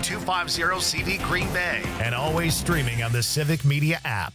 250-250-CV Green Bay. And always streaming on the Civic Media app.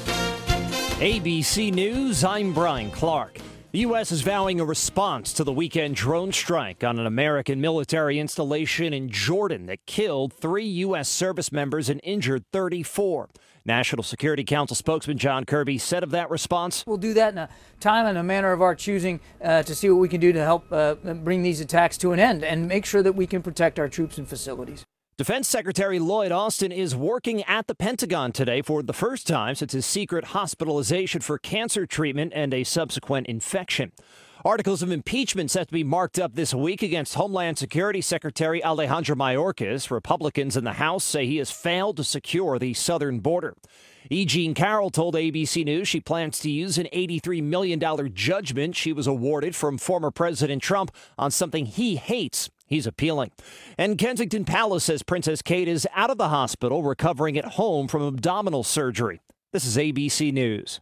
ABC News, I'm Brian Clark. The U.S. is vowing a response to the weekend drone strike on an American military installation in Jordan that killed 3 U.S. service members and injured 34. National Security Council spokesman John Kirby said of that response, "We'll do that in a time and a manner of our choosing to see what we can do to help bring these attacks to an end and make sure that we can protect our troops and facilities." Defense Secretary Lloyd Austin is working at the Pentagon today for the first time since his secret hospitalization for cancer treatment and a subsequent infection. Articles of impeachment set to be marked up this week against Homeland Security Secretary Alejandro Mayorkas. Republicans in the House say he has failed to secure the southern border. E. Jean Carroll told ABC News she plans to use an $83 million judgment she was awarded from former President Trump on something he hates. He's appealing. And Kensington Palace says Princess Kate is out of the hospital, recovering at home from abdominal surgery. This is ABC News.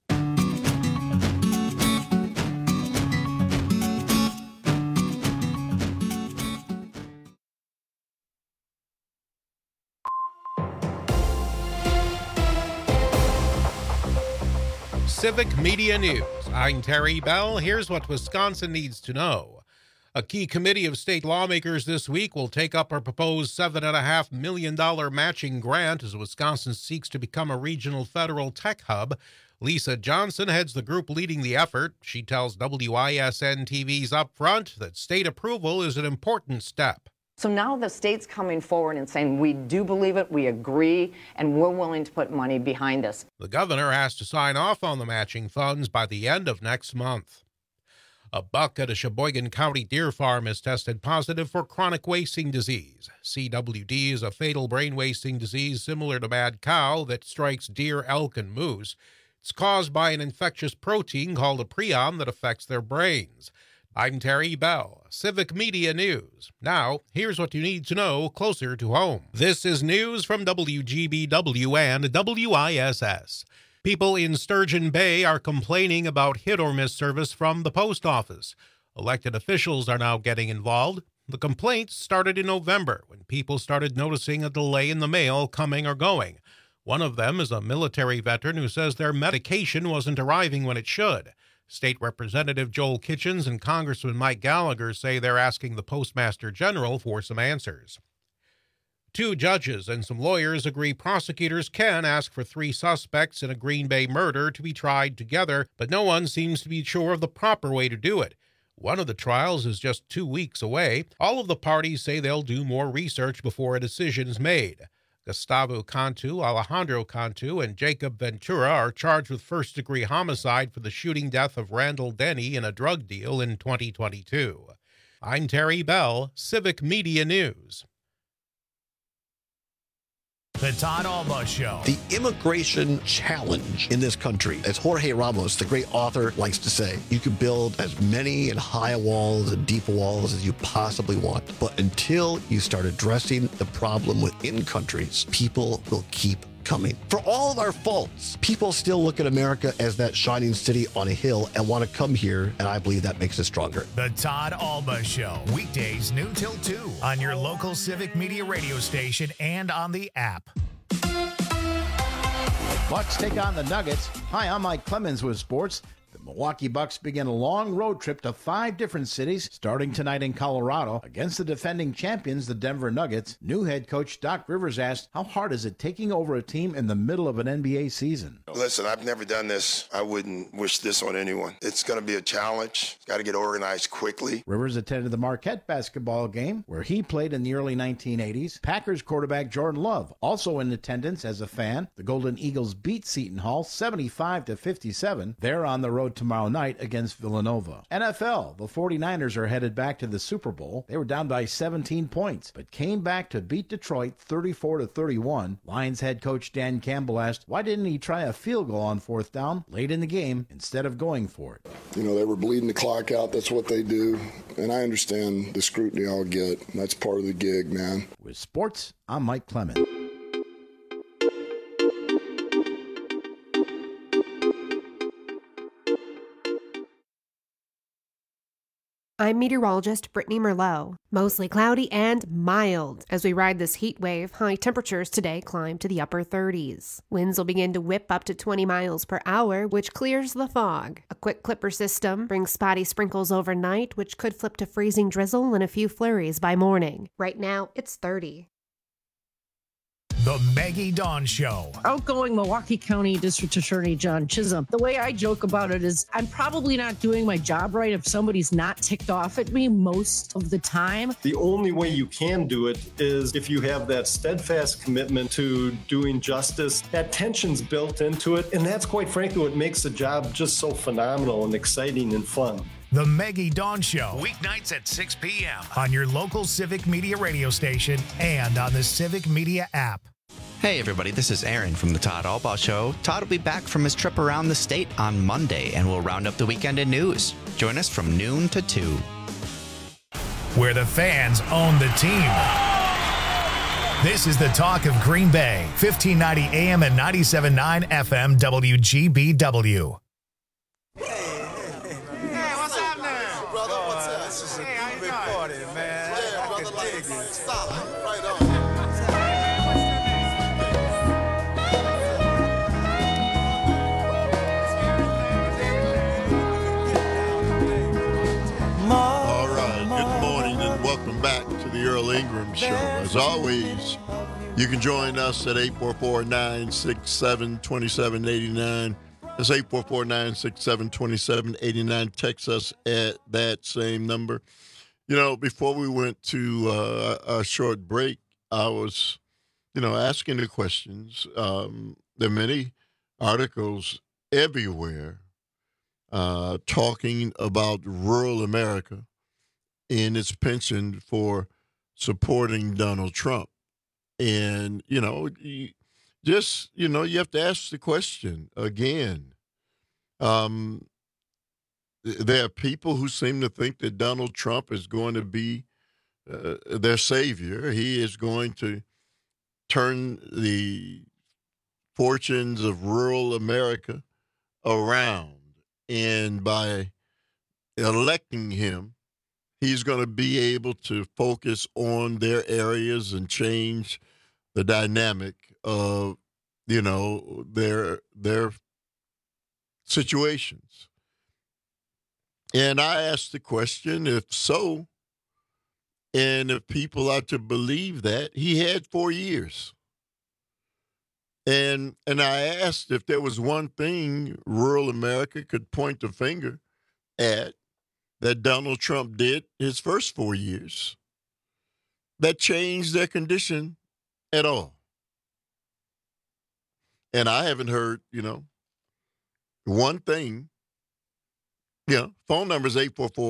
Civic Media News. I'm Terry Bell. Here's what Wisconsin needs to know. A key committee of state lawmakers this week will take up a proposed $7.5 million matching grant as Wisconsin seeks to become a regional federal tech hub. Lisa Johnson heads the group leading the effort. She tells WISN TV's Upfront that state approval is an important step. So now the state's coming forward and saying, we do believe it, we agree, and we're willing to put money behind this. The governor has to sign off on the matching funds by the end of next month. A buck at a Sheboygan County deer farm is tested positive for chronic wasting disease. CWD is a fatal brain wasting disease similar to mad cow that strikes deer, elk, and moose. It's caused by an infectious protein called a prion that affects their brains. I'm Terry Bell, Civic Media News. Now, here's what you need to know closer to home. This is news from WGBW and WISS. People in Sturgeon Bay are complaining about hit-or-miss service from the post office. Elected officials are now getting involved. The complaints started in November when people started noticing a delay in the mail coming or going. One of them is a military veteran who says their medication wasn't arriving when it should. State Representative Joel Kitchens and Congressman Mike Gallagher say they're asking the Postmaster General for some answers. 2 judges and some lawyers agree prosecutors can ask for 3 suspects in a Green Bay murder to be tried together, but no one seems to be sure of the proper way to do it. One of the trials is just 2 weeks away. All of the parties say they'll do more research before a decision is made. Gustavo Cantu, Alejandro Cantu, and Jacob Ventura are charged with first-degree homicide for the shooting death of Randall Denny in a drug deal in 2022. I'm Terry Bell, Civic Media News. The Todd Alba Show. The immigration challenge in this country, as Jorge Ramos, the great author, likes to say, you can build as many and high walls and deep walls as you possibly want. But until you start addressing the problem within countries, people will keep coming. For all of our faults, people still look at America as that shining city on a hill and want to come here, and I believe that makes us stronger. The Todd Alba Show, weekdays noon till 2 on your local Civic Media radio station and on the app. Bucks take on the Nuggets. Hi, I'm Mike Clemens with sports. The Milwaukee Bucks begin a long road trip to 5 different cities, starting tonight in Colorado against the defending champions, the Denver Nuggets. New head coach Doc Rivers asked, how hard is it taking over a team in the middle of an NBA season? Listen, I've never done this. I wouldn't wish this on anyone. It's going to be a challenge. Got to get organized quickly. Rivers attended the Marquette basketball game, where he played in the early 1980s. Packers quarterback Jordan Love, also in attendance as a fan. The Golden Eagles beat Seton Hall 75-57. They're on the road tomorrow night against Villanova. NFL, the 49ers are headed back to the Super Bowl. They were down by 17 points, but came back to beat Detroit 34-31. Lions head coach Dan Campbell asked, why didn't he try a field goal on 4th down late in the game instead of going for it? You know, they were bleeding the clock out. That's what they do. And I understand the scrutiny I'll get. That's part of the gig, man. With sports, I'm Mike Clemens. I'm meteorologist Brittany Merlot. Mostly cloudy and mild. As we ride this heat wave, high temperatures today climb to the upper 30s. Winds will begin to whip up to 20 miles per hour, which clears the fog. A quick clipper system brings spotty sprinkles overnight, which could flip to freezing drizzle and a few flurries by morning. Right now, it's 30. The Maggie Dawn Show. Outgoing Milwaukee County District Attorney John Chisholm. The way I joke about it is I'm probably not doing my job right if somebody's not ticked off at me most of the time. The only way you can do it is if you have that steadfast commitment to doing justice. That tension's built into it, and that's quite frankly what makes the job just so phenomenal and exciting and fun. The Maggie Dawn Show, weeknights at 6 p.m. on your local Civic Media radio station and on the Civic Media app. Hey everybody, this is Aaron from the Todd Albaugh Show. Todd will be back from his trip around the state on Monday, and we'll round up the weekend in news. Join us from noon to 2. Where the fans own the team. This is the talk of Green Bay, 1590 AM and 97.9 FM WGBW. Earl Ingram Show. As always, you can join us at 844-967-2789. That's 844-967-2789. Text us at that same number. You know, before we went to a short break, I was, asking the questions. There are many articles everywhere talking about rural America and its penchant for supporting Donald Trump. And, you have to ask the question again. There are people who seem to think that Donald Trump is going to be their savior. He is going to turn the fortunes of rural America around. And by electing him, he's going to be able to focus on their areas and change the dynamic of, their situations. And I asked the question, if so, and if people are to believe that, he had 4 years. And I asked if there was one thing rural America could point the finger at that Donald Trump did his first 4 years that changed their condition at all. And I haven't heard, one thing. Phone number is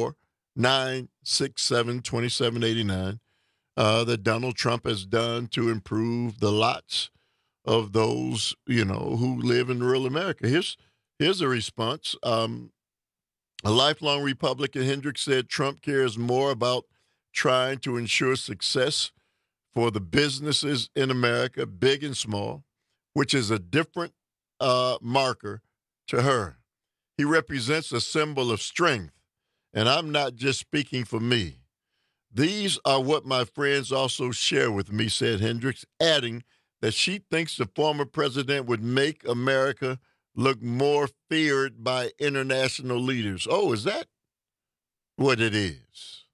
844-967-2789 that Donald Trump has done to improve the lots of those, who live in rural America. Here's a response. A lifelong Republican, Hendricks said Trump cares more about trying to ensure success for the businesses in America, big and small, which is a different marker to her. He represents a symbol of strength, and I'm not just speaking for me. These are what my friends also share with me, said Hendricks, adding that she thinks the former president would make America look more feared by international leaders. Oh, is that what it is?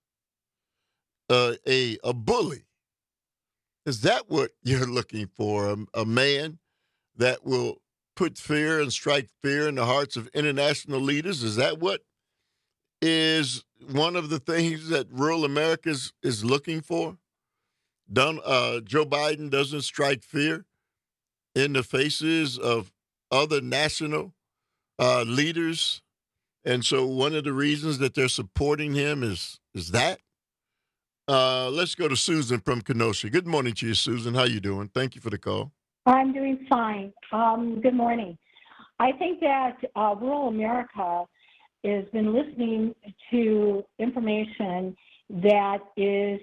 A bully. Is that what you're looking for? A man that will put fear and strike fear in the hearts of international leaders? Is that what is one of the things that rural America is looking for? Joe Biden doesn't strike fear in the faces of other national leaders. And so one of the reasons that they're supporting him is that. Let's go to Susan from Kenosha. Good morning to you, Susan. How you doing? Thank you for the call. I'm doing fine. Good morning. I think that rural America has been listening to information that is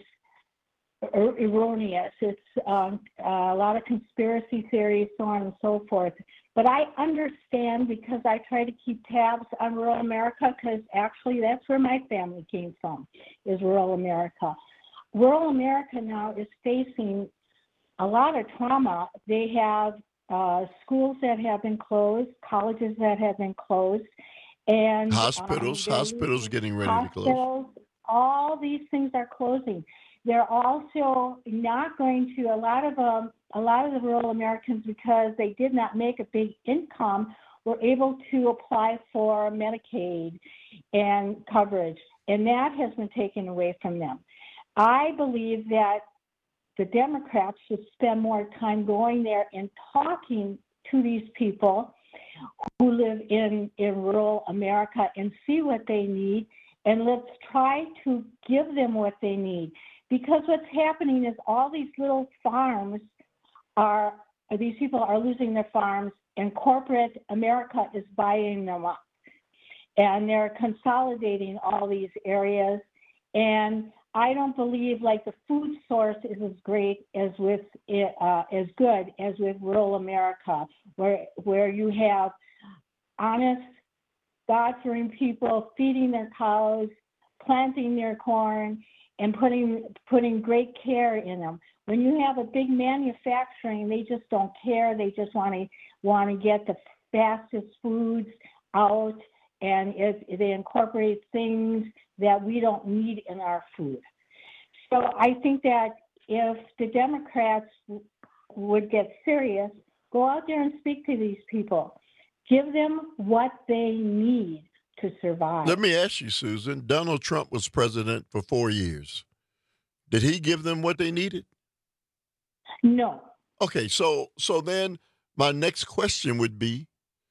erroneous. It's a lot of conspiracy theories, so on and so forth. But I understand because I try to keep tabs on rural America because actually that's where my family came from, is rural America. Rural America now is facing a lot of trauma. They have schools that have been closed, colleges that have been closed, and hospitals getting ready to close. All these things are closing. They're also not going to, a lot of the rural Americans, because they did not make a big income, were able to apply for Medicaid and coverage, and that has been taken away from them. I believe that the Democrats should spend more time going there and talking to these people who live in rural America and see what they need, and let's try to give them what they need. Because what's happening is all these little farms these people are losing their farms, and corporate America is buying them up. And they're consolidating all these areas. And I don't believe like the food source is as great as as good as with rural America, where you have honest, God-fearing people feeding their cows, planting their corn, and putting great care in them. When you have a big manufacturing, they just don't care. They just want to get the fastest foods out, and they incorporate things that we don't need in our food. So I think that if the Democrats would get serious, go out there and speak to these people. Give them what they need to survive. Let me ask you, Susan. Donald Trump was president for 4 years. Did he give them what they needed? No. Okay, so then my next question would be,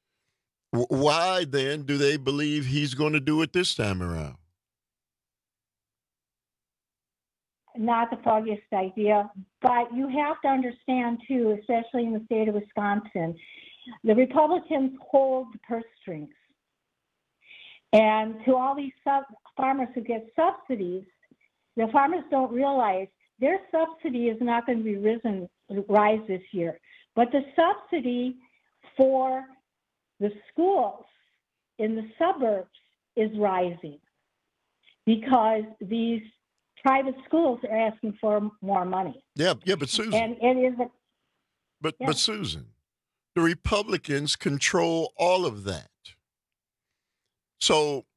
why then do they believe he's going to do it this time around? Not the foggiest idea, but you have to understand too, especially in the state of Wisconsin, the Republicans hold the purse strings. And to all these farmers who get subsidies, the farmers don't realize their subsidy is not going to rise this year. But the subsidy for the schools in the suburbs is rising because these private schools are asking for more money. Yeah, but Susan. And it is But Susan, the Republicans control all of that. So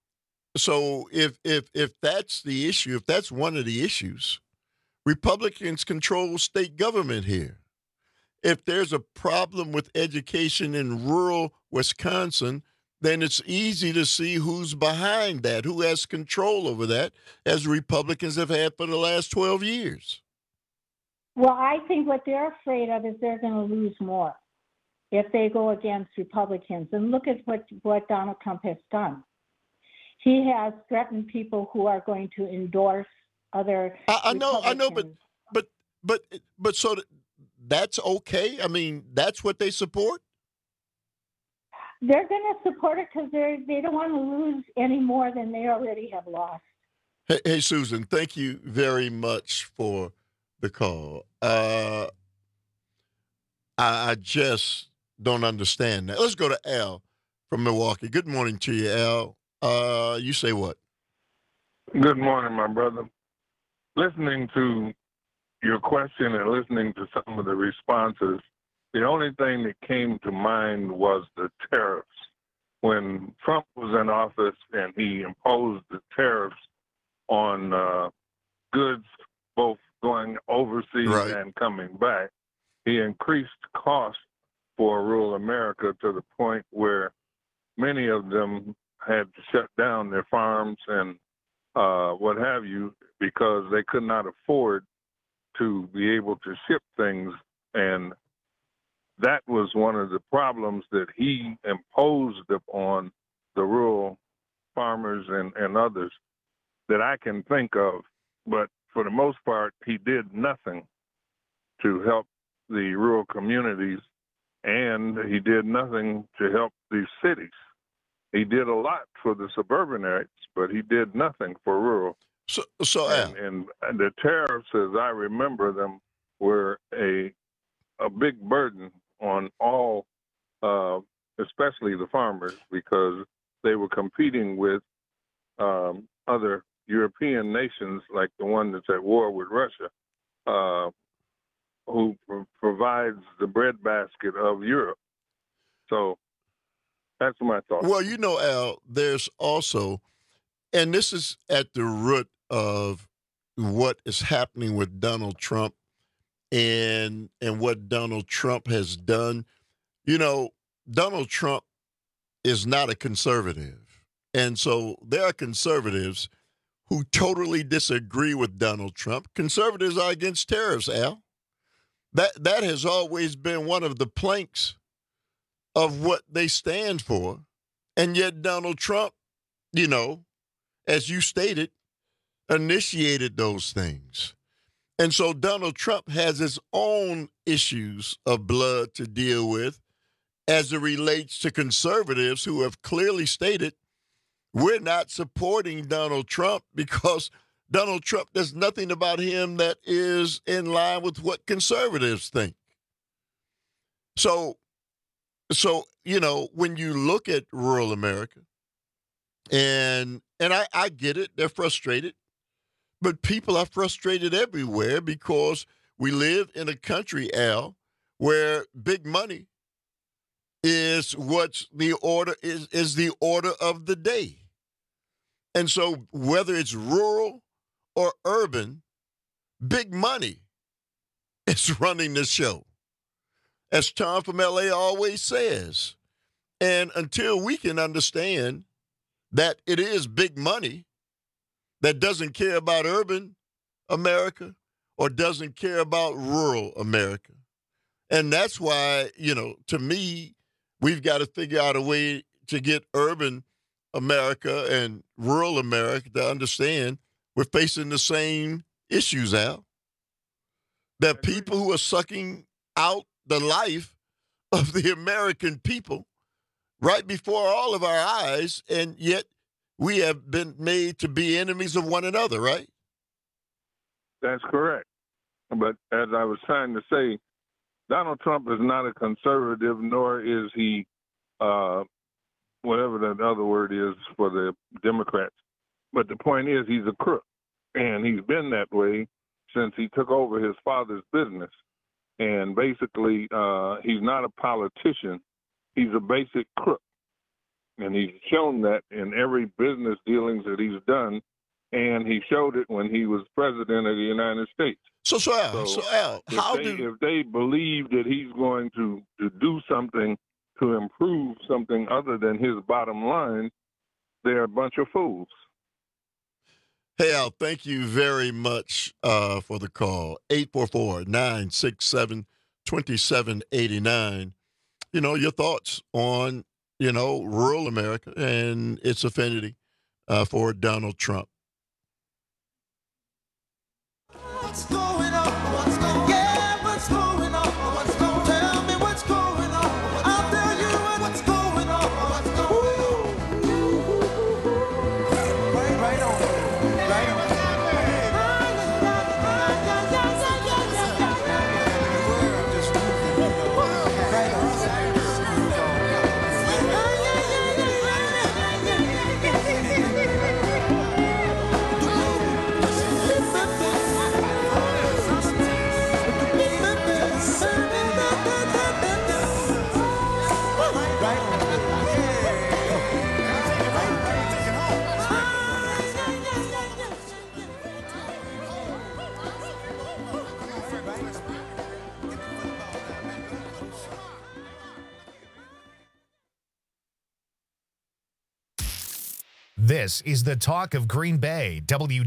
if that's the issue, if that's one of the issues, Republicans control state government here. If there's a problem with education in rural Wisconsin, then it's easy to see who's behind that, who has control over that, as Republicans have had for the last 12 years. Well, I think what they're afraid of is they're going to lose more if they go against Republicans. And look at what Donald Trump has done. He has threatened people who are going to endorse other. I know, but so that's okay. I mean, that's what they support. They're going to support it because they don't want to lose any more than they already have lost. Hey, Susan, thank you very much for the call. I just don't understand that. Let's go to Al from Milwaukee. Good morning to you, Al. You say what? Good morning, my brother. Listening to your question and listening to some of the responses, the only thing that came to mind was the tariffs. When Trump was in office and he imposed the tariffs on goods both going overseas and coming back, he increased costs for rural America to the point where many of them had to shut down their farms and what have you because they could not afford to be able to ship things. And that was one of the problems that he imposed upon the rural farmers and others that I can think of. But for the most part, he did nothing to help the rural communities, and he did nothing to help these cities. He did a lot for the suburbanites, but he did nothing for rural. And the tariffs, as I remember them, were a big burden on all especially the farmers, because they were competing with other European nations like the one that's at war with Russia, who provides the breadbasket of Europe. So that's my thought. Well, Al, there's also, and this is at the root of what is happening with Donald Trump and what Donald Trump has done. Donald Trump is not a conservative. And so there are conservatives who totally disagree with Donald Trump. Conservatives are against tariffs, Al. That has always been one of the planks of what they stand for. And yet Donald Trump, as you stated, initiated those things. And so Donald Trump has his own issues of blood to deal with as it relates to conservatives who have clearly stated, we're not supporting Donald Trump because Donald Trump, there's nothing about him that is in line with what conservatives think. So when you look at rural America, and I get it, they're frustrated, but people are frustrated everywhere because we live in a country, Al, where big money is what's the order is the order of the day. And so whether it's rural or urban, big money is running the show, as Tom from LA always says. And until we can understand that it is big money that doesn't care about urban America or doesn't care about rural America. And that's why, to me, we've got to figure out a way to get urban America and rural America to understand we're facing the same issues, Al. That people who are sucking out the life of the American people right before all of our eyes, and yet we have been made to be enemies of one another, right? That's correct. But as I was trying to say, Donald Trump is not a conservative, nor is he whatever that other word is for the Democrats. But the point is he's a crook, and he's been that way since he took over his father's business. And basically, he's not a politician. He's a basic crook. And he's shown that in every business dealings that he's done, and he showed it when he was president of the United States. So Al, if they believe that he's going to do something to improve something other than his bottom line, they're a bunch of fools. Hey, Al, thank you very much for the call. 844-967-2789. Your thoughts on, rural America and its affinity for Donald Trump. What's going on? What's going on? Yeah, what's going on? What's going on? Tell me what's going on. I'll tell you what's going on. What's going on? Right on. Right on. This is the talk of Green Bay,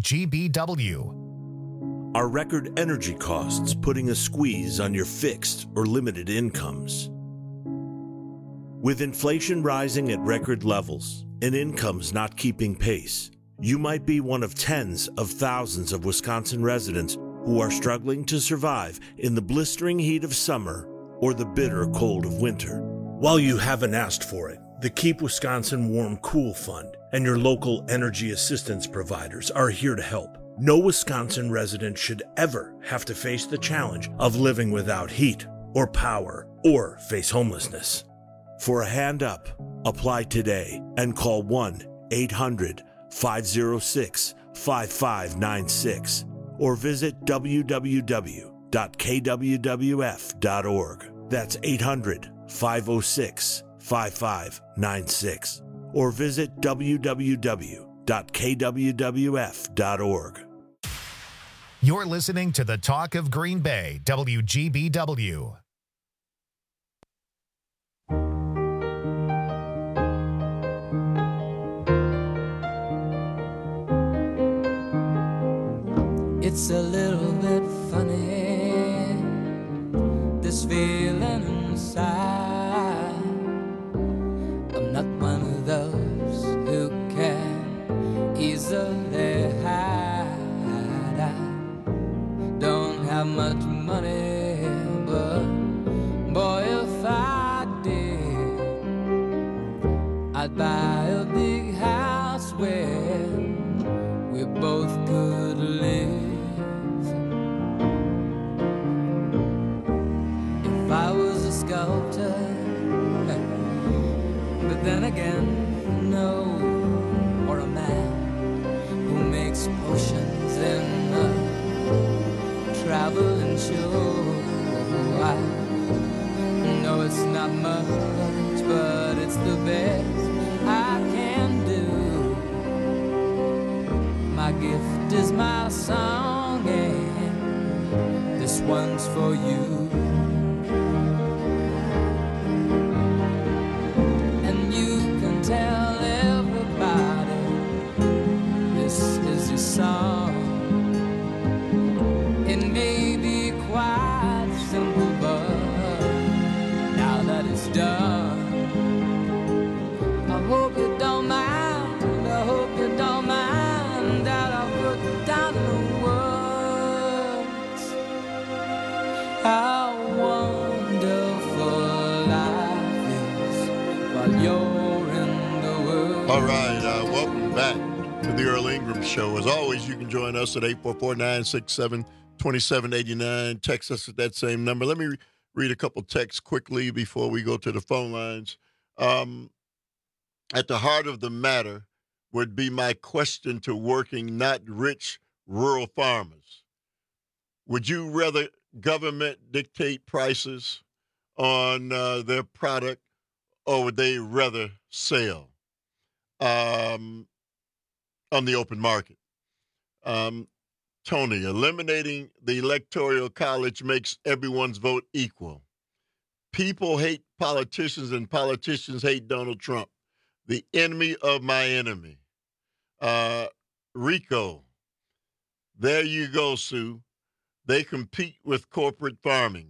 WGBW. Are record energy costs putting a squeeze on your fixed or limited incomes? With inflation rising at record levels and incomes not keeping pace, you might be one of tens of thousands of Wisconsin residents who are struggling to survive in the blistering heat of summer or the bitter cold of winter. While you haven't asked for it, the Keep Wisconsin Warm Cool Fund and your local energy assistance providers are here to help. No Wisconsin resident should ever have to face the challenge of living without heat or power or face homelessness. For a hand up, apply today and call 1-800-506-5596 or visit www.kwwf.org. That's 800-506-5596 or visit www.kwwf.org. You're listening to the Talk of Green Bay, WGBW. It's a little bit funny, this feeling inside. I'm not one of those who can easily hide. I don't have much money, but boy, if I did, I'd buy a big house where we both could live. If I was a sculptor, but then again, no, or a man who makes potions in a traveling show. I know it's not much, but it's the best I can do. My gift is my song, and this one's for you. And you can tell everybody this is your song. It may be quite simple, but now that it's done, I hope you don't mind, I hope you don't mind that I put down in words how wonderful life is while you're in the world. All right, welcome back to the Earl Ingram Show. As always, you can join us at 844-967-2789. Text us at that same number. Let me read a couple texts quickly before we go to the phone lines. At the heart of the matter would be my question to working, not rich, rural farmers. Would you rather government dictate prices on their product, or would they rather sell on the open market? Tony, eliminating the Electoral College makes everyone's vote equal. People hate politicians, and politicians hate Donald Trump, the enemy of my enemy. Rico, there you go, Sue. They compete with corporate farming.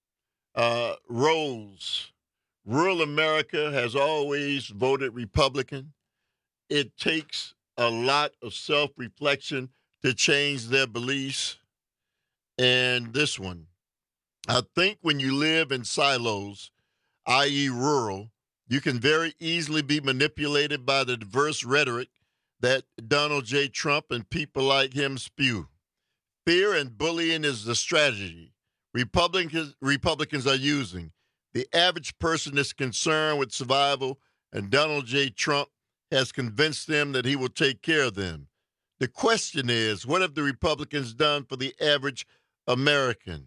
Rose, rural America has always voted Republican. It takes a lot of self-reflection to change their beliefs. And this one, I think when you live in silos, i.e. rural, you can very easily be manipulated by the diverse rhetoric that Donald J. Trump and people like him spew. Fear and bullying is the strategy Republicans are using. The average person is concerned with survival, and Donald J. Trump has convinced them that he will take care of them. The question is, what have the Republicans done for the average American?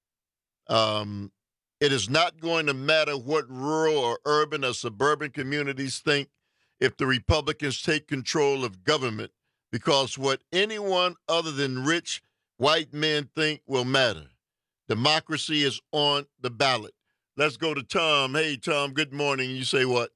It is not going to matter what rural or urban or suburban communities think if the Republicans take control of government, because what anyone other than rich white men think will matter. Democracy is on the ballot. Let's go to Tom. Hey, Tom, good morning. You say what?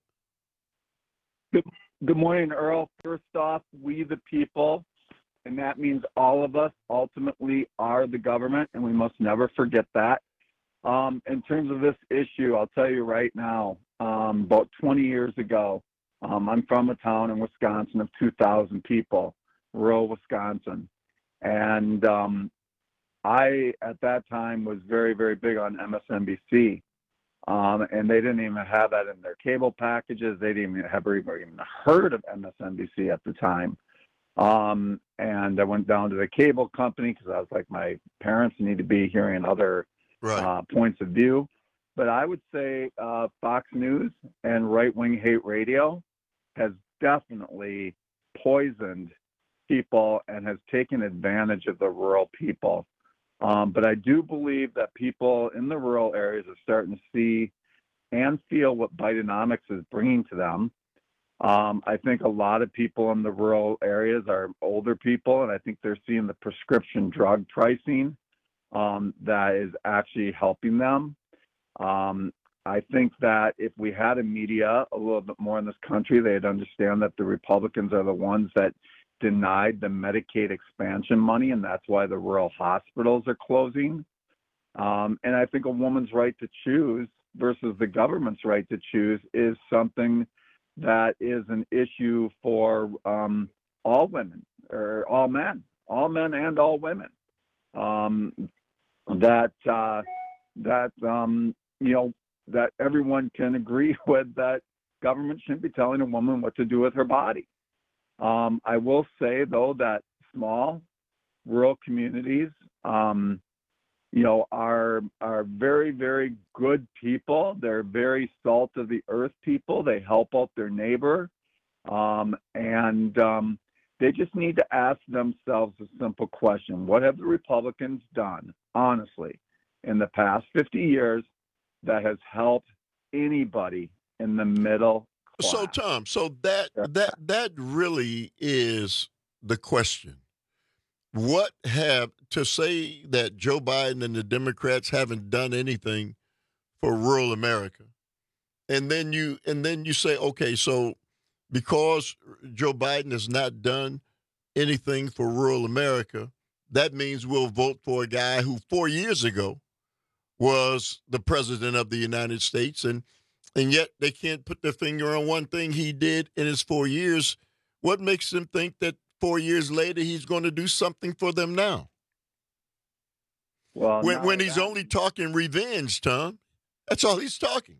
Good morning, Earl. First off, we the people, and that means all of us ultimately are the government, and we must never forget that. In terms of this issue, I'll tell you right now, about 20 years ago, I'm from a town in Wisconsin of 2,000 people, rural Wisconsin. And I, at that time, was very, very big on MSNBC. And they didn't even have that in their cable packages. They didn't even have even heard of MSNBC at the time. And I went down to the cable company because I was like, my parents need to be hearing other points of view. But I would say Fox News and right-wing hate radio has definitely poisoned people and has taken advantage of the rural people. But I do believe that people in the rural areas are starting to see and feel what Bidenomics is bringing to them. I think a lot of people in the rural areas are older people, and I think they're seeing the prescription drug pricing that is actually helping them. I think that if we had a media a little bit more in this country, they'd understand that the Republicans are the ones that denied the Medicaid expansion money, and that's why the rural hospitals are closing. And I think a woman's right to choose versus the government's right to choose is something that is an issue for all women or all men and all women. That everyone can agree with, that government shouldn't be telling a woman what to do with her body. I will say, though, that small rural communities, are very, very good people. They're very salt of the earth people. They help out their neighbor. And they just need to ask themselves a simple question. What have the Republicans done, honestly, in the past 50 years that has helped anybody in the middle class? So, Tom, that really is the question. What have to say that Joe Biden and the Democrats haven't done anything for rural America? And then you say, okay, so because Joe Biden has not done anything for rural America, that means we'll vote for a guy who 4 years ago was the president of the United States, and yet they can't put their finger on one thing he did in his 4 years. What makes them think that 4 years later he's going to do something for them now? Well, when he's only talking revenge, Tom, that's all he's talking.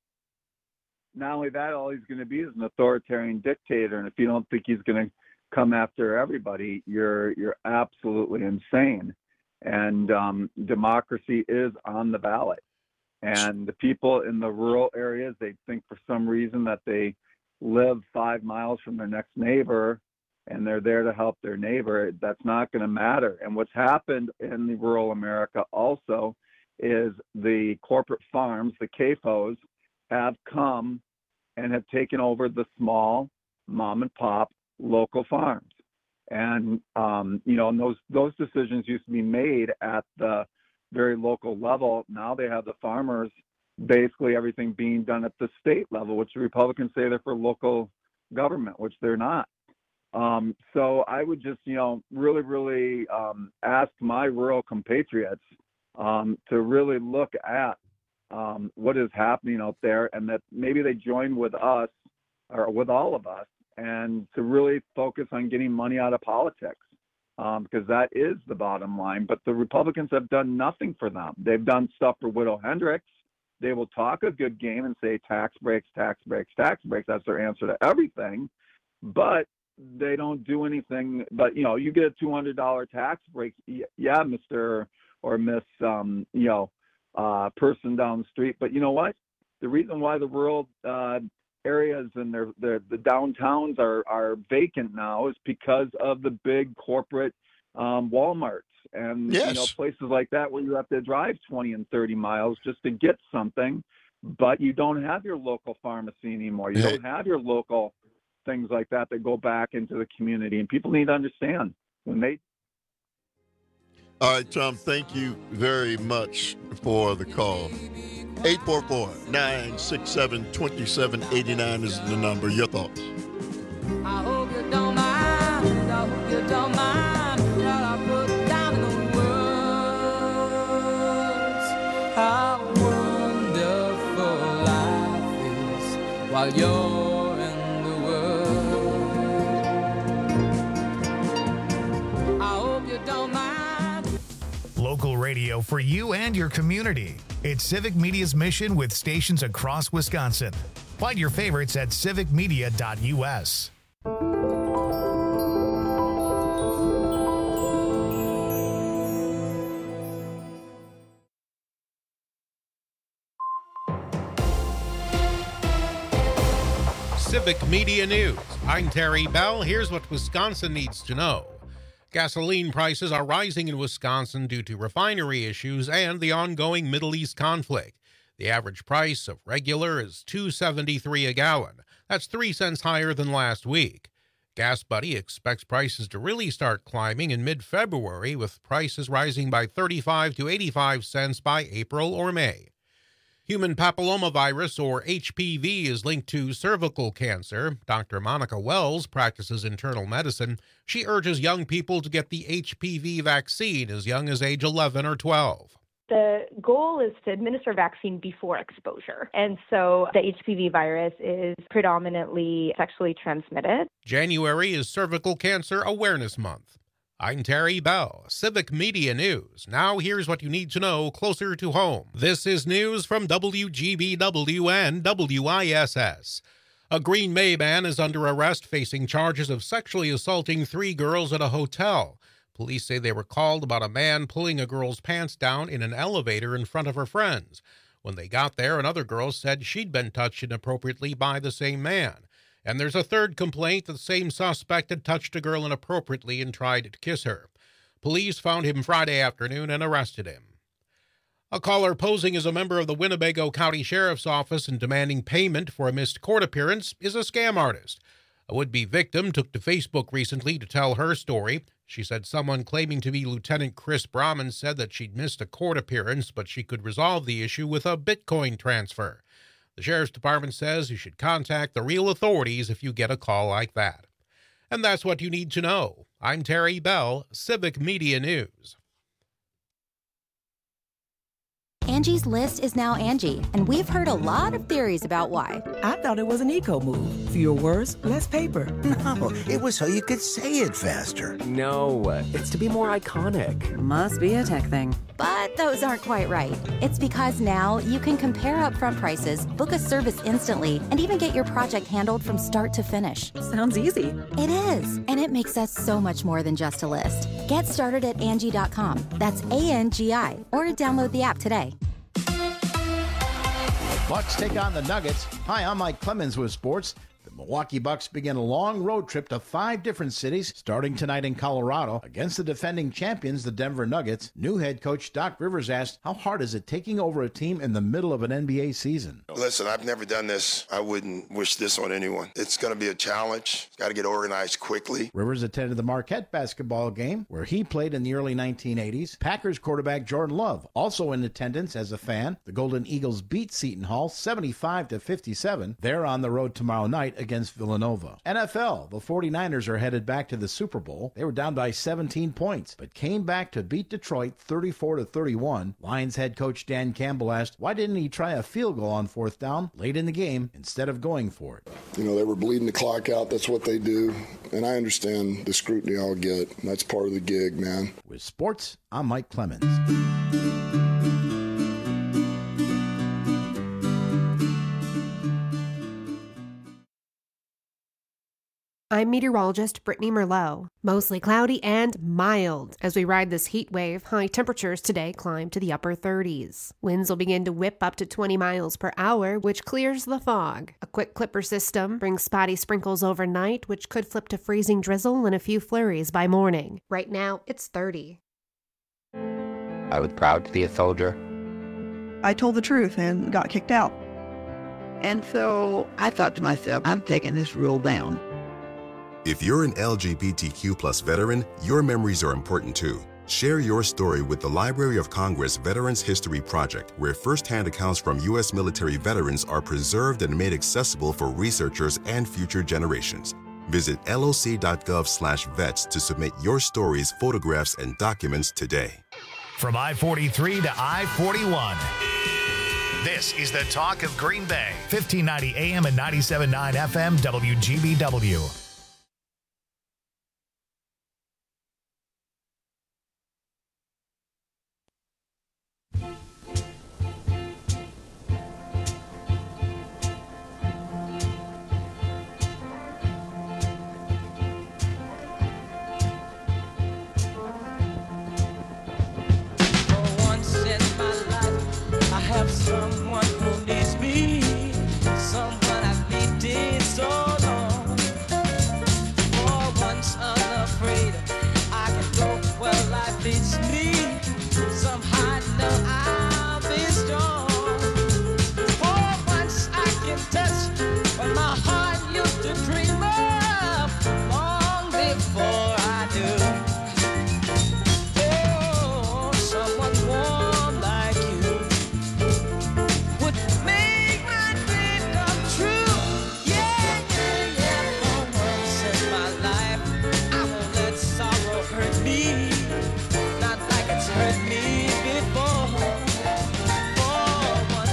Not only that, all he's going to be is an authoritarian dictator, and if you don't think he's going to come after everybody, you're absolutely insane. And democracy is on the ballot. And the people in the rural areas, they think for some reason that they live 5 miles from their next neighbor and they're there to help their neighbor. That's not going to matter. And what's happened in the rural America also is the corporate farms, the CAFOs, have come and have taken over the small mom and pop local farms. And, and those decisions used to be made at the very local level. Now they have the farmers, basically everything being done at the state level, which the Republicans say they're for local government, which they're not. So I would just, really, really ask my rural compatriots to really look at what is happening out there, and that maybe they join with us or with all of us, and to really focus on getting money out of politics, because that is the bottom line. But the Republicans have done nothing for them. They've done stuff for Widow Hendricks. They will talk a good game and say tax breaks, tax breaks, tax breaks. That's their answer to everything. But they don't do anything. But, you get a $200 tax break. Yeah, Mr. or Miss, person down the street. But you know what? The reason why the rural areas and the downtowns are vacant now is because of the big corporate Walmarts and places like that where you have to drive 20 and 30 miles just to get something, but you don't have your local pharmacy anymore. You don't have your local things like that go back into the community, and people need to understand when they. All right, Tom, thank you very much for the call. 844-967-2789 is the number. Your thoughts? I hope you don't mind. I hope you don't mind what I put down in the words. How wonderful life is while you're in the world. I hope you don't mind. Local radio for you and your community. It's Civic Media's mission with stations across Wisconsin. Find your favorites at civicmedia.us. Civic Media News. I'm Terry Bell. Here's what Wisconsin needs to know. Gasoline prices are rising in Wisconsin due to refinery issues and the ongoing Middle East conflict. The average price of regular is $2.73 a gallon. That's 3 cents higher than last week. Gas Buddy expects prices to really start climbing in mid-February, with prices rising by 35 to 85 cents by April or May. Human papillomavirus, or HPV, is linked to cervical cancer. Dr. Monica Wells practices internal medicine. She urges young people to get the HPV vaccine as young as age 11 or 12. The goal is to administer vaccine before exposure. And so the HPV virus is predominantly sexually transmitted. January is Cervical Cancer Awareness Month. I'm Terry Bell, Civic Media News. Now here's what you need to know closer to home. This is news from WGBW and WISS. A Green Bay man is under arrest facing charges of sexually assaulting 3 girls at a hotel. Police say they were called about a man pulling a girl's pants down in an elevator in front of her friends. When they got there, another girl said she'd been touched inappropriately by the same man. And there's a third complaint that the same suspect had touched a girl inappropriately and tried to kiss her. Police found him Friday afternoon and arrested him. A caller posing as a member of the Winnebago County Sheriff's Office and demanding payment for a missed court appearance is a scam artist. A would-be victim took to Facebook recently to tell her story. She said someone claiming to be Lieutenant Chris Brahman said that she'd missed a court appearance, but she could resolve the issue with a Bitcoin transfer. The Sheriff's Department says you should contact the real authorities if you get a call like that. And that's what you need to know. I'm Terry Bell, Civic Media News. Angie's List is now Angie, and we've heard a lot of theories about why. I thought it was an eco move. Fewer words, less paper. No, it was so you could say it faster. No, it's to be more iconic. Must be a tech thing. But those aren't quite right. It's because now you can compare upfront prices, book a service instantly, and even get your project handled from start to finish. Sounds easy. It is, and it makes us so much more than just a list. Get started at Angie.com. That's ANGI, or download the app today. Bucks take on the Nuggets. Hi, I'm Mike Clemens with sports. The Milwaukee Bucks begin a long road trip to 5 different cities, starting tonight in Colorado against the defending champions, the Denver Nuggets. New head coach Doc Rivers asked, how hard is it taking over a team in the middle of an NBA season? Listen, I've never done this. I wouldn't wish this on anyone. It's going to be a challenge. Got to get organized quickly. Rivers attended the Marquette basketball game where he played in the early 1980s. Packers quarterback Jordan Love also in attendance as a fan. The Golden Eagles beat Seton Hall 75-57. They're on the road tomorrow night against Villanova. NFL, the 49ers are headed back to the Super Bowl. They were down by 17 points, but came back to beat Detroit 34-31. Lions head coach Dan Campbell asked, why didn't he try a field goal on 4th down late in the game instead of going for it? You know, they were bleeding the clock out. That's what they do. And I understand the scrutiny I'll get. That's part of the gig, man. With sports, I'm Mike Clemens. I'm meteorologist Brittany Merlot. Mostly cloudy and mild. As we ride this heat wave, high temperatures today climb to the upper 30s. Winds will begin to whip up to 20 miles per hour, which clears the fog. A quick clipper system brings spotty sprinkles overnight, which could flip to freezing drizzle and a few flurries by morning. Right now, it's 30. I was proud to be a soldier. I told the truth and got kicked out. And so I thought to myself, I'm taking this rule down. If you're an LGBTQ+ veteran, your memories are important too. Share your story with the Library of Congress Veterans History Project, where firsthand accounts from U.S. military veterans are preserved and made accessible for researchers and future generations. Visit loc.gov/vets to submit your stories, photographs, and documents today. From I-43 to I-41. This is the Talk of Green Bay, 1590 AM and 97.9 FM WGBW. Someone who needs me, someone I've needed so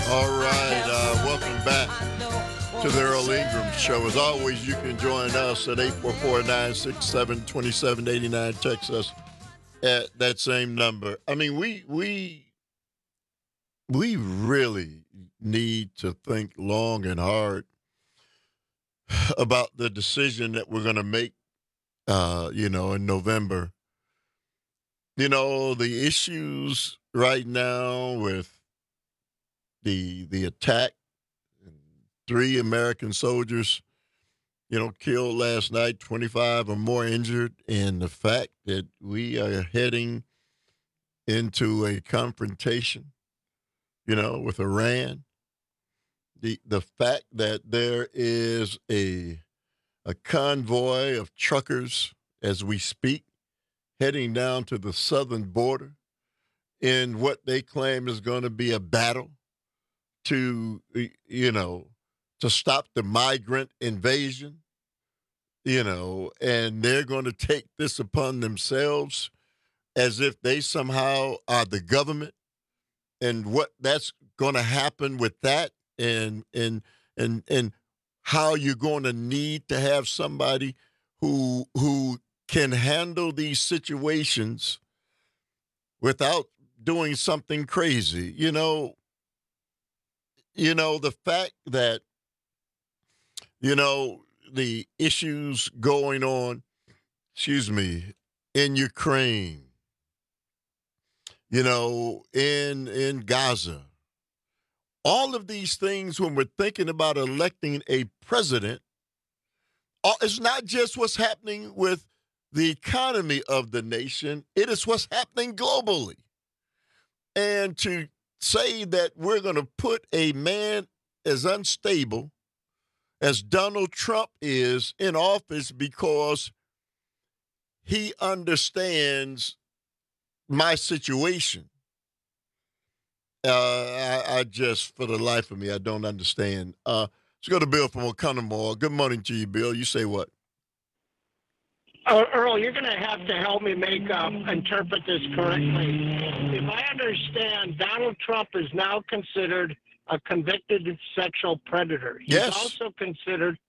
All right, welcome back to the Earl Ingram Show. As always, you can join us at 844-967-2789. Text us at that same number. I mean, we really need to think long and hard about the decision that we're going to make, in November. You know, the issues right now with the attack, 3 American soldiers, killed last night, 25 or more injured, and the fact that we are heading into a confrontation, with Iran, the fact that there is a convoy of truckers as we speak heading down to the southern border in what they claim is going to be a battle to stop the migrant invasion, and they're going to take this upon themselves as if they somehow are the government, and what that's going to happen with that, and how you're going to need to have somebody who can handle these situations without doing something crazy. The fact that, the issues going on, in Ukraine, in Gaza, all of these things, when we're thinking about electing a president, it's not just what's happening with the economy of the nation, it is what's happening globally. And to say that we're going to put a man as unstable as Donald Trump is in office because he understands my situation, I just, for the life of me, I don't understand. Let's go to Bill from Oconomowoc. Good morning to you, Bill. You say what? Earl, you're going to have to help me interpret this correctly. If I understand, Donald Trump is now considered a convicted sexual predator. He's also considered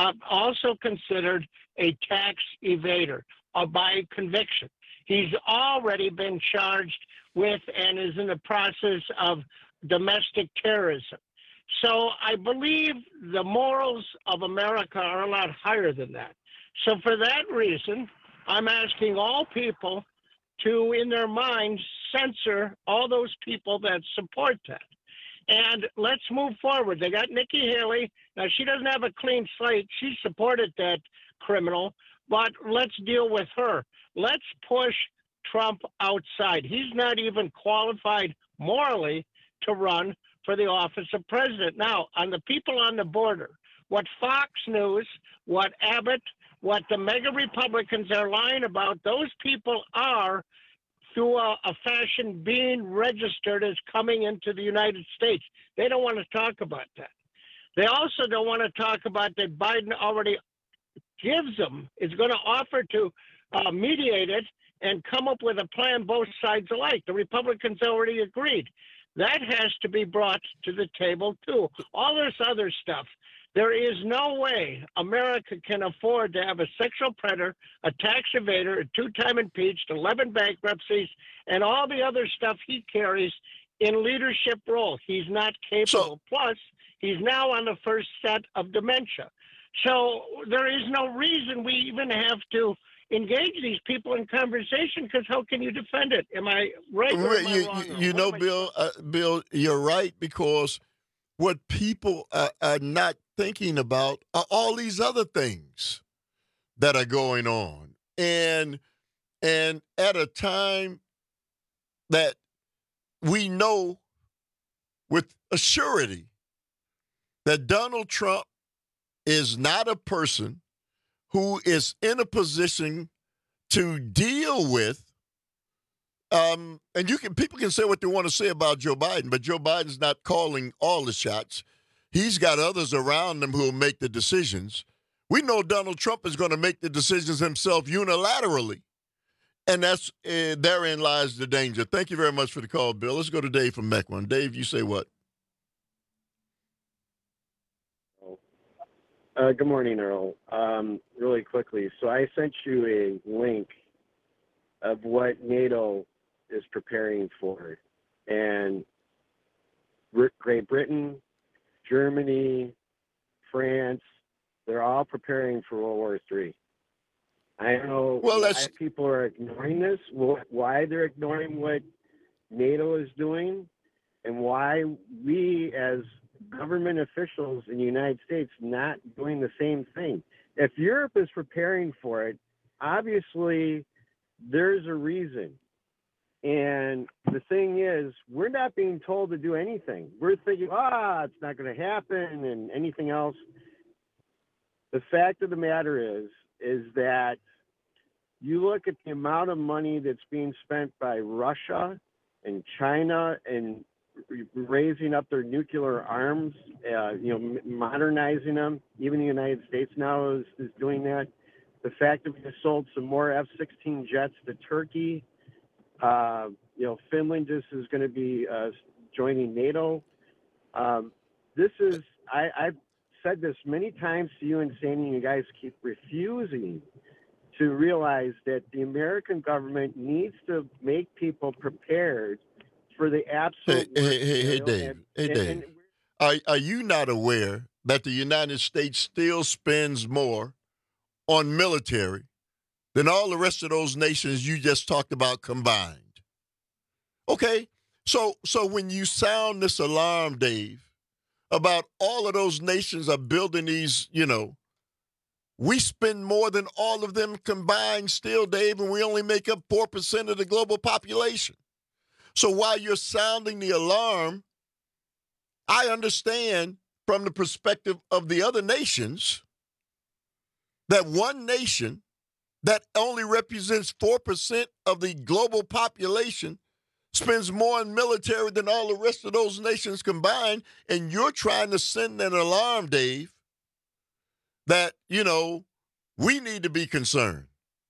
a tax evader by conviction. He's already been charged with and is in the process of domestic terrorism. So I believe the morals of America are a lot higher than that. So for that reason, I'm asking all people to, in their minds, censor all those people that support that. And let's move forward. They got Nikki Haley. Now, she doesn't have a clean slate. She supported that criminal, but let's deal with her. Let's push Trump outside. He's not even qualified morally to run for the office of president. Now, on the people on the border, what Fox News, what Abbott, what the mega Republicans are lying about, those people are, through a fashion, being registered as coming into the United States. They don't want to talk about that. They also don't want to talk about that Biden already gives them, is going to offer to mediate it and come up with a plan both sides alike. The Republicans already agreed. That has to be brought to the table, too. All this other stuff. There is no way America can afford to have a sexual predator, a tax evader, a 2-time impeached, 11 bankruptcies, and all the other stuff he carries in leadership role. He's not capable. Plus, he's now on the first set of dementia. So there is no reason we even have to engage these people in conversation, because how can you defend it? Am I right or am I wrong? Bill, you're right, because what people are not thinking about are all these other things that are going on. And at a time that we know with a surety that Donald Trump is not a person who is in a position to deal with, and people can say what they want to say about Joe Biden, but Joe Biden's not calling all the shots. He's got others around him who will make the decisions. We know Donald Trump is going to make the decisions himself unilaterally, and that's therein lies the danger. Thank you very much for the call, Bill. Let's go to Dave from Mequon. Dave, you say what? Good morning, Earl. Really quickly, so I sent you a link of what NATO is preparing for. And Great Britain, Germany, France, they're all preparing for World War III. I don't know why people are ignoring this, why they're ignoring what NATO is doing, and why we as government officials in the United States not doing the same thing. If Europe is preparing for it, obviously there's a reason. And the thing is, we're not being told to do anything. We're thinking, it's not going to happen and anything else. The fact of the matter is that you look at the amount of money that's being spent by Russia and China and raising up their nuclear arms, modernizing them. Even the United States now is doing that. The fact that we just sold some more F-16 jets to Turkey. Finland just is going to be joining NATO. I've said this many times to you and Sandy, and you guys keep refusing to realize that the American government needs to make people prepared for the absolute. Hey, Dave. Are you not aware that the United States still spends more on military than all the rest of those nations you just talked about combined? Okay, so when you sound this alarm, Dave, about all of those nations are building these, we spend more than all of them combined still, Dave, and we only make up 4% of the global population. So while you're sounding the alarm, I understand from the perspective of the other nations that one nation that only represents 4% of the global population spends more on military than all the rest of those nations combined, and you're trying to send an alarm, Dave, that, we need to be concerned.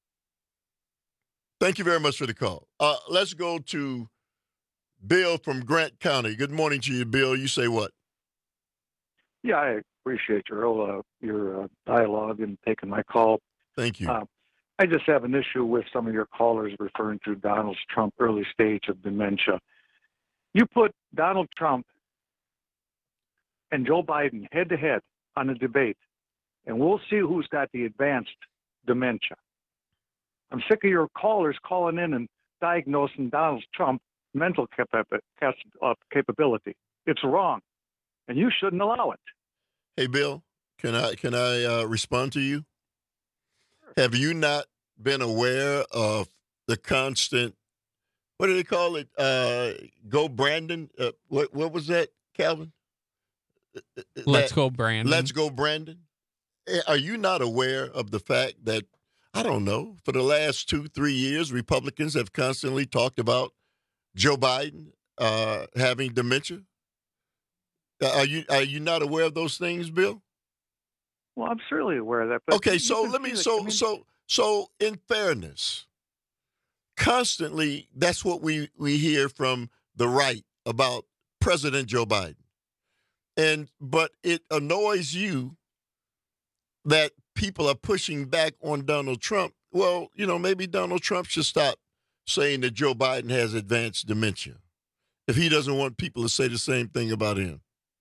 Thank you very much for the call. Let's go to Bill from Grant County. Good morning to you, Bill. You say what? Yeah, I appreciate your dialogue and taking my call. Thank you. I just have an issue with some of your callers referring to Donald Trump early stage of dementia. You put Donald Trump and Joe Biden head to head on a debate, and we'll see who's got the advanced dementia. I'm sick of your callers calling in and diagnosing Donald Trump's mental capability. It's wrong, and you shouldn't allow it. Hey, Bill, can I respond to you? Have you not been aware of the constant, what do they call it? Go Brandon? What was that, Calvin? Let's go Brandon. Let's go Brandon. Are you not aware of the fact that, I don't know, for the last 2-3 years, Republicans have constantly talked about Joe Biden having dementia? Are you not aware of those things, Bill? Well, I'm certainly aware of that. But okay, so so in fairness, constantly that's what we hear from the right about President Joe Biden. But it annoys you that people are pushing back on Donald Trump. Well, maybe Donald Trump should stop saying that Joe Biden has advanced dementia if he doesn't want people to say the same thing about him.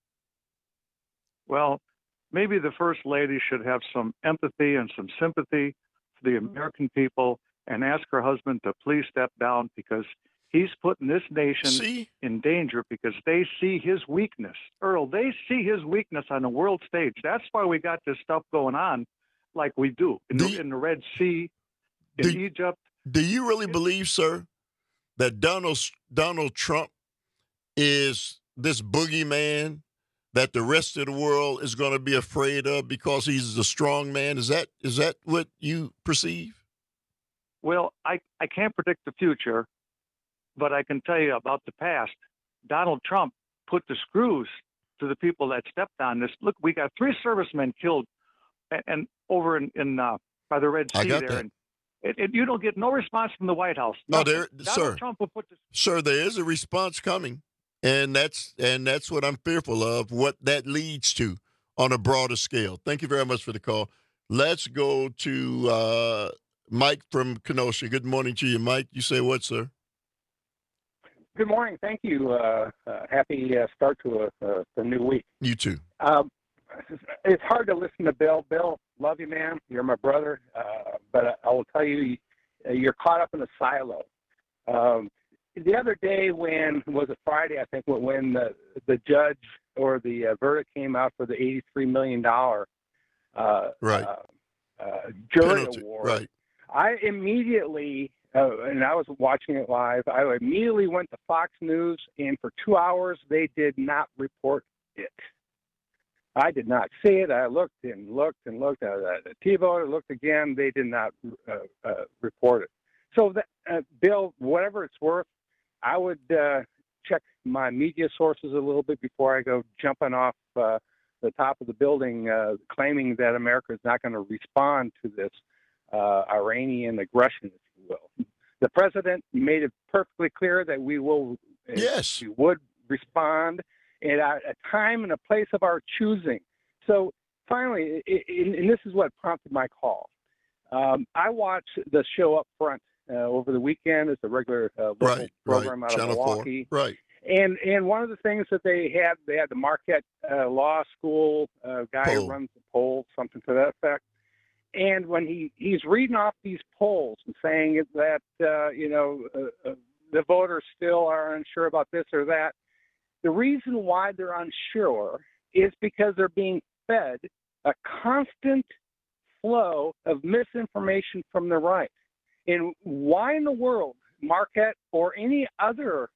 Well, maybe the First Lady should have some empathy and some sympathy for the American people and ask her husband to please step down because he's putting this nation in danger because they see his weakness. Earl, they see his weakness on the world stage. That's why we got this stuff going on like we do in the Red Sea, in Egypt. Do you really believe, sir, that Donald Trump is this boogeyman that the rest of the world is going to be afraid of because he's a strong man? Is that what you perceive? Well, I can't predict the future, but I can tell you about the past. Donald Trump put the screws to the people that stepped on this. Look, we got 3 servicemen killed and over in by the Red Sea there. And you don't get no response from the White House. No, Donald Trump will put sir, there is a response coming. And that's what I'm fearful of, what that leads to. on a broader scale. Thank you very much for the call. Let's go to Mike from Kenosha. Good morning to you, Mike. You say what, sir? Good morning. Thank you. Happy start to the new week. You too. It's hard to listen to Bill. Bill, love you, man. You're my brother. But I will tell you, you're caught up in a silo. The other day, was it Friday, I think, when the judge or the verdict came out for the $83 million jury penalty award, right. I immediately, and I was watching it live, I immediately went to Fox News, and for 2 hours, they did not report it. I did not see it. I looked and looked and looked at the TiVo. I looked again. They did not report it. So, Bill, whatever it's worth, I would check my media sources a little bit before I go jumping off the top of the building, claiming that America is not going to respond to this Iranian aggression, if you will. The president made it perfectly clear that we would respond at a time and a place of our choosing. So finally, and this is what prompted my call. I watched the show Up Front over the weekend. It's a regular local program out of Channel Milwaukee. 4. Right. And one of the things that they had the Marquette Law School guy who runs the polls, something to that effect. And when he's reading off these polls and saying that, the voters still are unsure about this or that, the reason why they're unsure is because they're being fed a constant flow of misinformation from the right. And why in the world Marquette or any other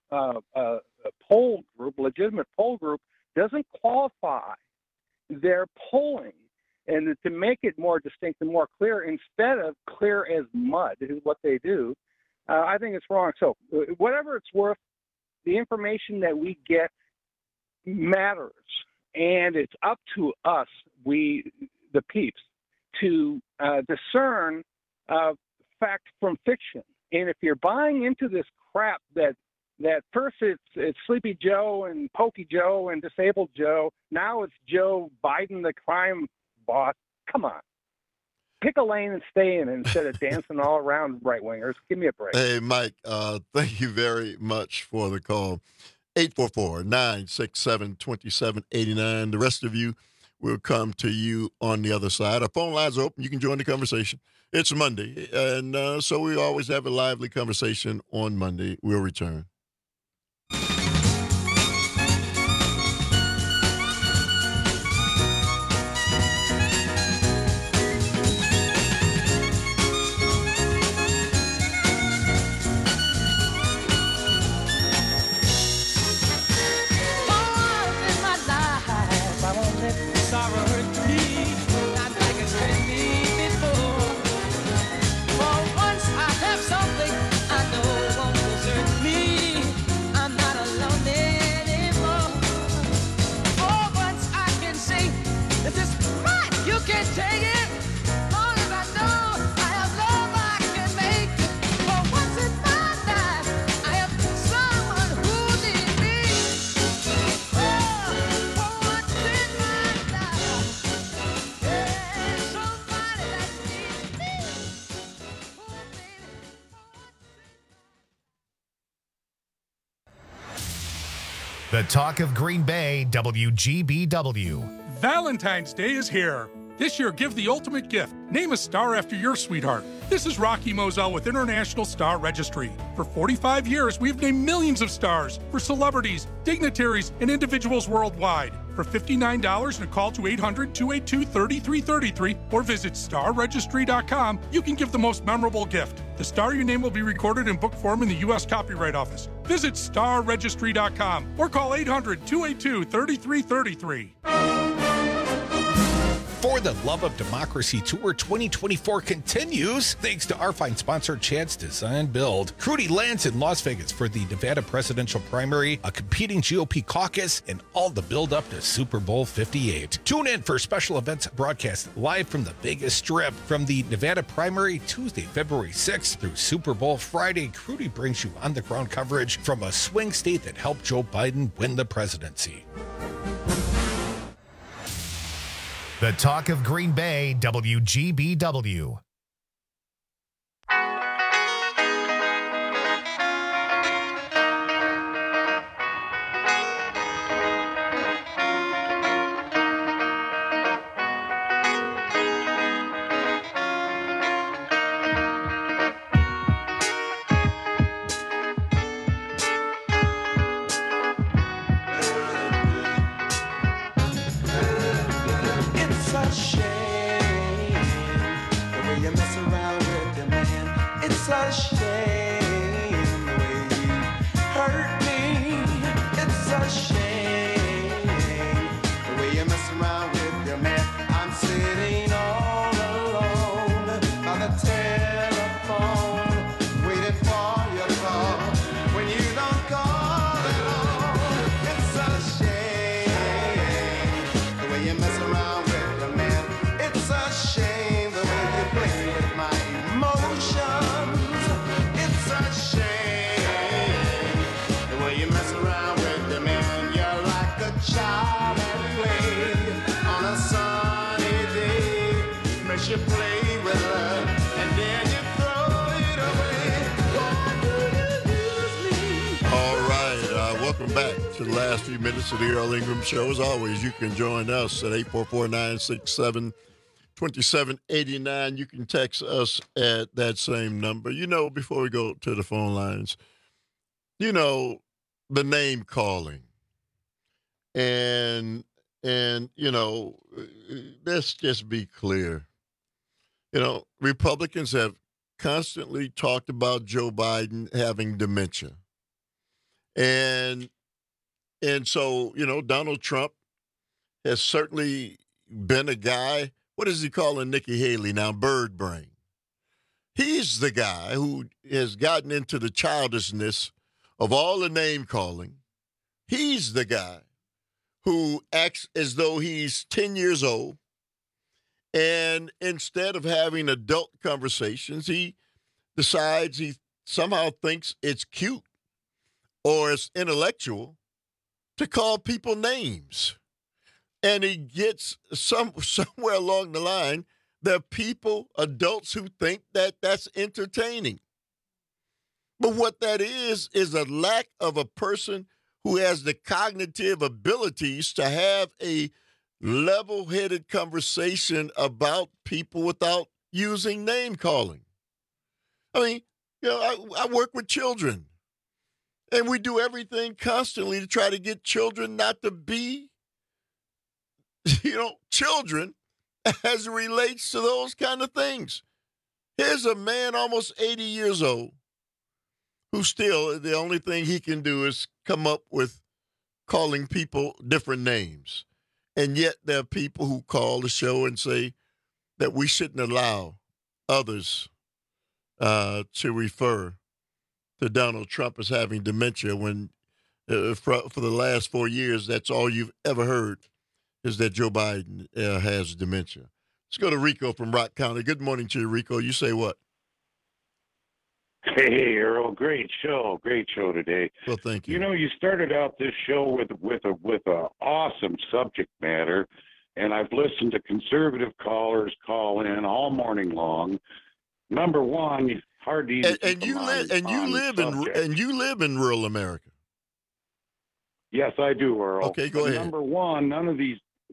poll group, legitimate poll group, doesn't qualify their polling and to make it more distinct and more clear instead of clear as mud is what they do, I think it's wrong. So whatever it's worth, the information that we get matters, and it's up to us, the peeps, to discern fact from fiction. And if you're buying into this crap that first it's Sleepy Joe and Pokey Joe and Disabled Joe, now it's Joe Biden, the crime boss, come on. Pick a lane and stay in instead of dancing all around right-wingers. Give me a break. Hey, Mike, thank you very much for the call. 844-967-2789. The rest of you will come to you on the other side. Our phone lines are open. You can join the conversation. It's Monday, and so we always have a lively conversation on Monday. We'll return. The Talk of Green Bay, WGBW. Valentine's Day is here. This year, give the ultimate gift. Name a star after your sweetheart. This is Rocky Moselle with International Star Registry. For 45 years, we've named millions of stars for celebrities, dignitaries, and individuals worldwide. For $59 and a call to 800-282-3333 or visit starregistry.com, you can give the most memorable gift. The star you name will be recorded in book form in the U.S. Copyright Office. Visit starregistry.com or call 800-282-3333. For the Love of Democracy Tour 2024 continues, thanks to our fine sponsor, Chad's Design Build. Crudy lands in Las Vegas for the Nevada presidential primary, a competing GOP caucus, and all the build-up to Super Bowl 58. Tune in for special events broadcast live from the Vegas Strip. From the Nevada primary, Tuesday, February 6th through Super Bowl Friday, Crudy brings you on-the-ground coverage from a swing state that helped Joe Biden win the presidency. The Talk of Green Bay, WGBW. To the last few minutes of the Earl Ingram Show. As always, you can join us at 844-967-2789. You can text us at that same number. Before we go to the phone lines, the name calling. And let's just be clear. Republicans have constantly talked about Joe Biden having dementia. And so, Donald Trump has certainly been a guy. What is he calling Nikki Haley now? Bird brain. He's the guy who has gotten into the childishness of all the name calling. He's the guy who acts as though he's 10 years old. And instead of having adult conversations, he decides he somehow thinks it's cute or it's intellectual to call people names. And he gets somewhere along the line, there are people, adults, who think that that's entertaining. But what that is a lack of a person who has the cognitive abilities to have a level-headed conversation about people without using name calling. I mean, I work with children. And we do everything constantly to try to get children not to be, children as it relates to those kind of things. Here's a man almost 80 years old who still, the only thing he can do is come up with calling people different names. And yet there are people who call the show and say that we shouldn't allow others to refer to Donald Trump as having dementia when for the last 4 years, that's all you've ever heard is that Joe Biden has dementia. Let's go to Rico from Rock County. Good morning to you, Rico. You say what? Hey, Earl, great show today. Well, thank you. You started out this show with a awesome subject matter, and I've listened to conservative callers call in all morning long. Number one, hard to even you live in rural America. Yes, I do, Earl. Okay, go ahead. Number one, none of these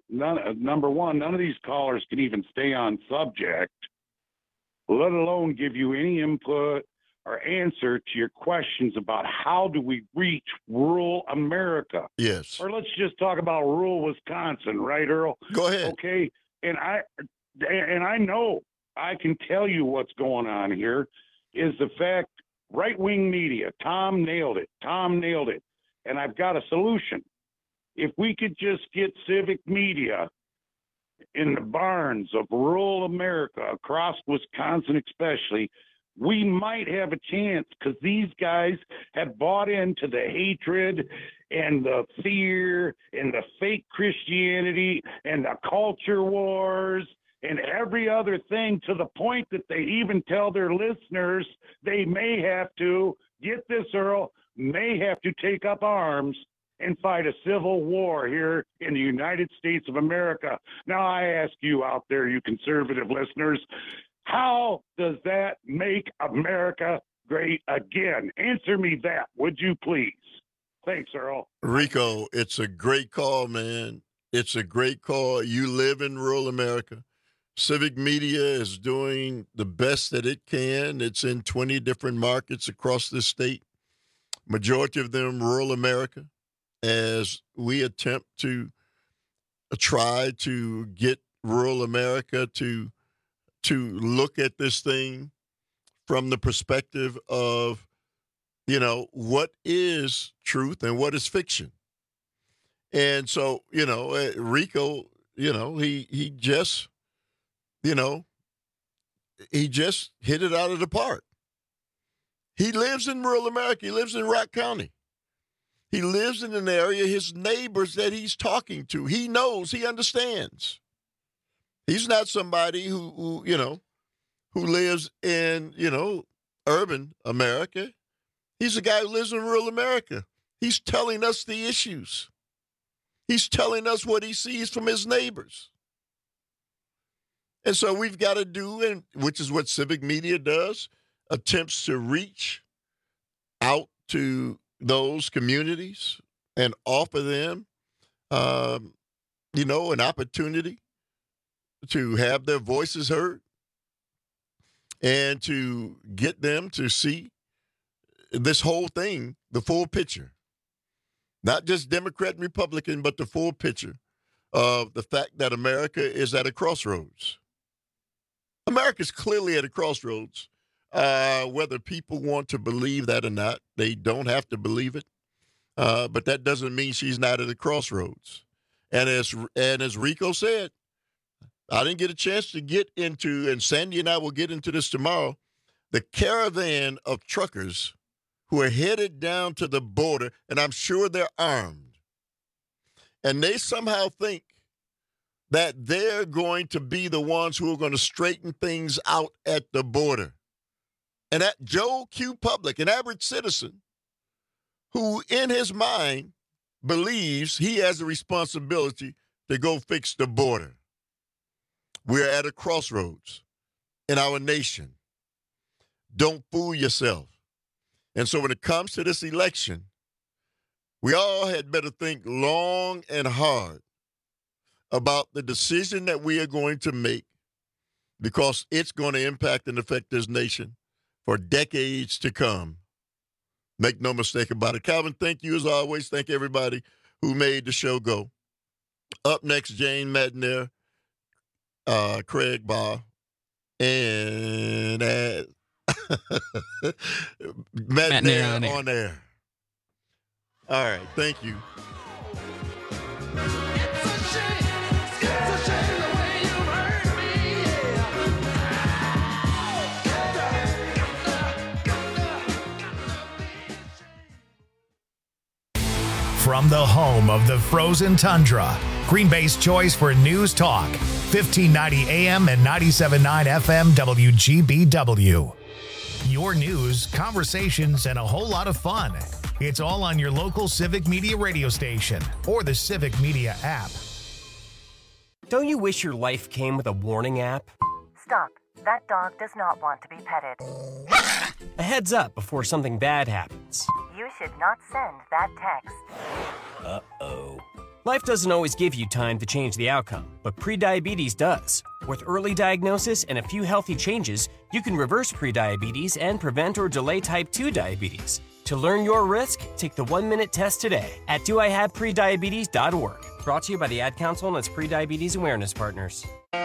callers can even stay on subject, let alone give you any input or answer to your questions about how do we reach rural America. Yes. Or let's just talk about rural Wisconsin, right, Earl? Go ahead. Okay. And I know, I can tell you what's going on here is the fact right-wing media, Tom nailed it. And I've got a solution. If we could just get civic media in the barns of rural America, across Wisconsin especially, we might have a chance, because these guys have bought into the hatred and the fear and the fake Christianity and the culture wars and every other thing, to the point that they even tell their listeners they may have to, get this, Earl, may have to take up arms and fight a civil war here in the United States of America. Now, I ask you out there, you conservative listeners, how does that make America great again? Answer me that, would you please? Thanks, Earl. Rico, it's a great call, man. It's a great call. You live in rural America. Civic Media is doing the best that it can. It's in 20 different markets across the state, majority of them rural America, as we attempt to try to get rural America to look at this thing from the perspective of, you know, what is truth and what is fiction. And so, you know, Rico, you know, he just, you know, he just hit it out of the park. He lives in rural America. He lives in Rock County. He lives in an area, his neighbors that he's talking to, he knows, he understands. He's not somebody who you know, who lives in, you know, urban America. He's a guy who lives in rural America. He's telling us the issues. He's telling us what he sees from his neighbors. And so we've got to do, and which is what Civic Media does, attempts to reach out to those communities and offer them, you know, an opportunity to have their voices heard and to get them to see this whole thing, the full picture. Not just Democrat and Republican, but the full picture of the fact that America is at a crossroads. America's clearly at a crossroads. Whether people want to believe that or not, they don't have to believe it. But that doesn't mean she's not at a crossroads. And as Rico said, I didn't get a chance to get into, and Sandy and I will get into this tomorrow, the caravan of truckers who are headed down to the border, and I'm sure they're armed. And they somehow think that they're going to be the ones who are going to straighten things out at the border. And that Joe Q. Public, an average citizen, who in his mind believes he has a responsibility to go fix the border. We're at a crossroads in our nation. Don't fool yourself. And so when it comes to this election, we all had better think long and hard about the decision that we are going to make, because it's going to impact and affect this nation for decades to come. Make no mistake about it. Calvin, thank you as always. Thank everybody who made the show go. Up next, Jane Madner, Craig Barr, and Madner on air. All right, thank you. From the home of the frozen tundra, Green Bay's choice for news talk, 1590 AM and 97.9 FM WGBW. Your news, conversations, and a whole lot of fun. It's all on your local Civic Media radio station or the Civic Media app. Don't you wish your life came with a warning app? Stop. That dog does not want to be petted. A heads up before something bad happens. You should not send that text. Uh-oh. Life doesn't always give you time to change the outcome, but prediabetes does. With early diagnosis and a few healthy changes, you can reverse prediabetes and prevent or delay type 2 diabetes. To learn your risk, take the 1-minute test today at doihaveprediabetes.org. Brought to you by the Ad Council and its prediabetes awareness partners.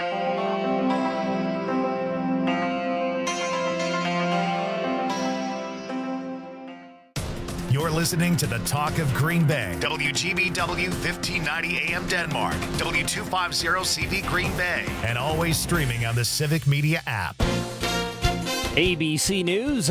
You're listening to the Talk of Green Bay. WGBW 1590 AM Denmark. W250 CV Green Bay. And always streaming on the Civic Media app. ABC News.